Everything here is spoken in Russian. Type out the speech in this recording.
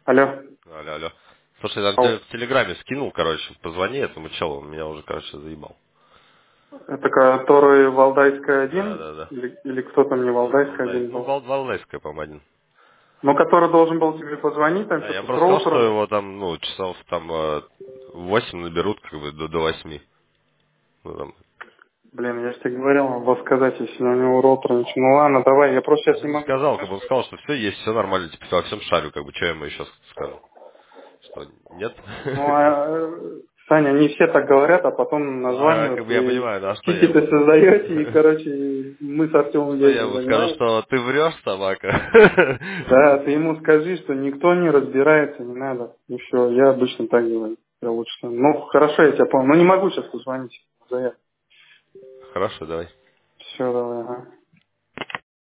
Алло. Алло, алло. Слушай, я там тебе Ау. в Телеграме скинул, короче, позвони этому челу, он меня уже, короче, заебал. Это который Валдайская Да, 1? да, да. Или кто-то мне Валдайская 1 Ну, был? Валдайская, по-моему, один. Ну, который должен был тебе позвонить, там Да, я что-то с просто сказал, что роутером. его там, ну, часов там 8 наберут, как бы, до 8. Ну, там. Блин, я же тебе говорил, надо было сказать, если у него роутер ничего. Ну ладно, давай, я просто Я сейчас не ему могу. сказал, как бы он сказал, что все есть, все нормально, типа, во всем шарю, как бы, что я ему еще скажу? Что, нет? Ну, Саня, они все так говорят, а потом Ну, как названивают, бы я и понимаю, да, что я тикеты ему... создаете, и, короче, мы с Артемом Что я ездим, ему скажу, понимаешь? что ты врешь, собака? Да, ты ему скажи, что никто не разбирается, не надо. И все, я обычно так говорю. Я лучше. Ну, хорошо, я тебя понял. Ну, не могу сейчас позвонить. Хорошо, давай. Все, давай, ага.